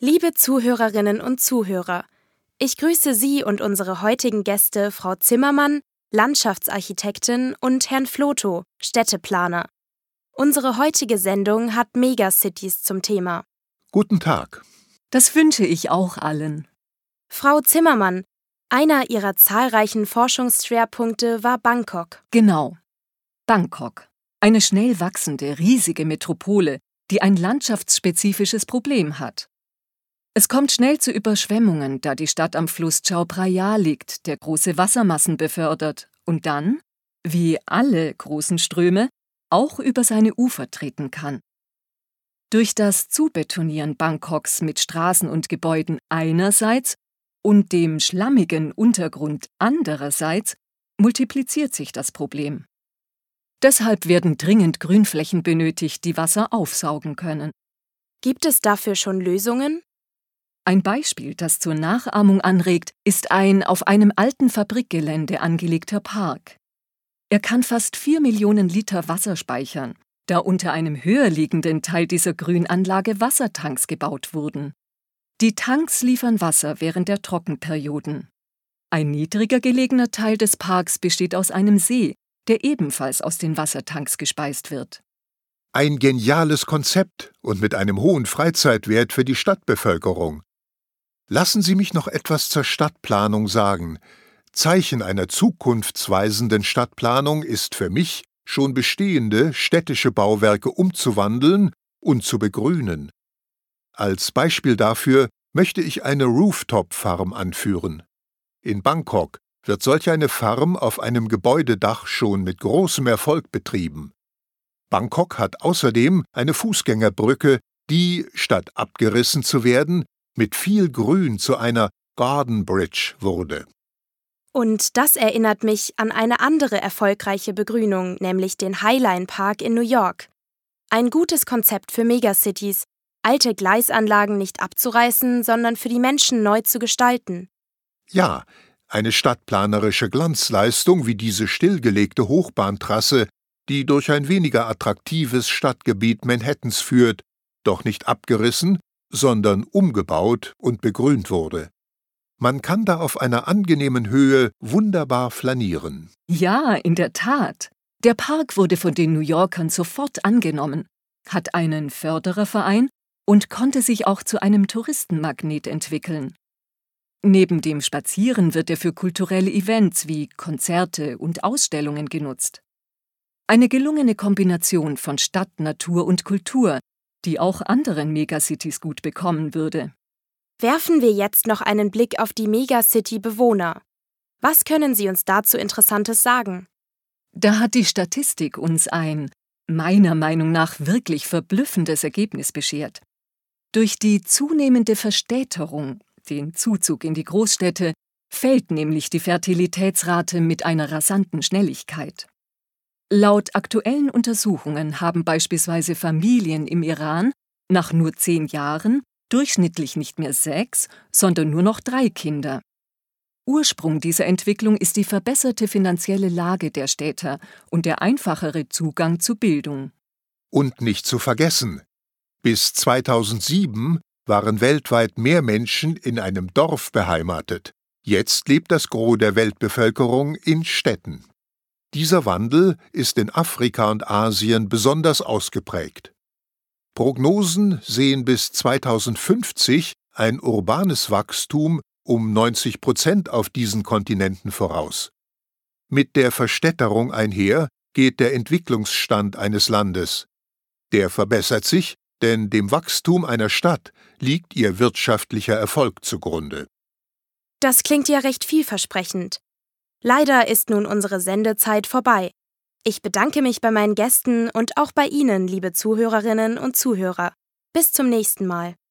Liebe Zuhörerinnen und Zuhörer, ich grüße Sie und unsere heutigen Gäste Frau Zimmermann, Landschaftsarchitektin, und Herrn Flotow, Städteplaner. Unsere heutige Sendung hat Megacities zum Thema. Guten Tag. Das wünsche ich auch allen. Frau Zimmermann, einer Ihrer zahlreichen Forschungsschwerpunkte war Bangkok. Genau. Bangkok. Eine schnell wachsende, riesige Metropole, die ein landschaftsspezifisches Problem hat. Es kommt schnell zu Überschwemmungen, da die Stadt am Fluss Chao Phraya liegt, der große Wassermassen befördert und dann, wie alle großen Ströme, auch über seine Ufer treten kann. Durch das Zubetonieren Bangkoks mit Straßen und Gebäuden einerseits und dem schlammigen Untergrund andererseits multipliziert sich das Problem. Deshalb werden dringend Grünflächen benötigt, die Wasser aufsaugen können. Gibt es dafür schon Lösungen? Ein Beispiel, das zur Nachahmung anregt, ist ein auf einem alten Fabrikgelände angelegter Park. Er kann fast 4 Millionen Liter Wasser speichern, da unter einem höher liegenden Teil dieser Grünanlage Wassertanks gebaut wurden. Die Tanks liefern Wasser während der Trockenperioden. Ein niedriger gelegener Teil des Parks besteht aus einem See, der ebenfalls aus den Wassertanks gespeist wird. Ein geniales Konzept und mit einem hohen Freizeitwert für die Stadtbevölkerung. Lassen Sie mich noch etwas zur Stadtplanung sagen. Zeichen einer zukunftsweisenden Stadtplanung ist für mich, schon bestehende städtische Bauwerke umzuwandeln und zu begrünen. Als Beispiel dafür möchte ich eine Rooftop-Farm anführen. In Bangkok wird solch eine Farm auf einem Gebäudedach schon mit großem Erfolg betrieben. Bangkok hat außerdem eine Fußgängerbrücke, die, statt abgerissen zu werden, mit viel Grün zu einer Garden Bridge wurde. Und das erinnert mich an eine andere erfolgreiche Begrünung, nämlich den Highline Park in New York. Ein gutes Konzept für Megacities, alte Gleisanlagen nicht abzureißen, sondern für die Menschen neu zu gestalten. Ja, eine stadtplanerische Glanzleistung wie diese stillgelegte Hochbahntrasse, die durch ein weniger attraktives Stadtgebiet Manhattans führt, doch nicht abgerissen, sondern umgebaut und begrünt wurde. Man kann da auf einer angenehmen Höhe wunderbar flanieren. Ja, in der Tat. Der Park wurde von den New Yorkern sofort angenommen, hat einen Fördererverein und konnte sich auch zu einem Touristenmagnet entwickeln. Neben dem Spazieren wird er für kulturelle Events wie Konzerte und Ausstellungen genutzt. Eine gelungene Kombination von Stadt, Natur und Kultur, die auch anderen Megacities gut bekommen würde. Werfen wir jetzt noch einen Blick auf die Megacity-Bewohner. Was können Sie uns dazu Interessantes sagen? Da hat die Statistik uns ein, meiner Meinung nach wirklich verblüffendes Ergebnis beschert. Durch die zunehmende Verstädterung, den Zuzug in die Großstädte, fällt nämlich die Fertilitätsrate mit einer rasanten Schnelligkeit. Laut aktuellen Untersuchungen haben beispielsweise Familien im Iran nach nur 10 Jahren durchschnittlich nicht mehr 6, sondern nur noch 3 Kinder. Ursprung dieser Entwicklung ist die verbesserte finanzielle Lage der Städter und der einfachere Zugang zu Bildung. Und nicht zu vergessen, bis 2007 waren weltweit mehr Menschen in einem Dorf beheimatet. Jetzt lebt das Gros der Weltbevölkerung in Städten. Dieser Wandel ist in Afrika und Asien besonders ausgeprägt. Prognosen sehen bis 2050 ein urbanes Wachstum um 90% auf diesen Kontinenten voraus. Mit der Verstädterung einher geht der Entwicklungsstand eines Landes. Der verbessert sich, denn dem Wachstum einer Stadt liegt ihr wirtschaftlicher Erfolg zugrunde. Das klingt ja recht vielversprechend. Leider ist nun unsere Sendezeit vorbei. Ich bedanke mich bei meinen Gästen und auch bei Ihnen, liebe Zuhörerinnen und Zuhörer. Bis zum nächsten Mal.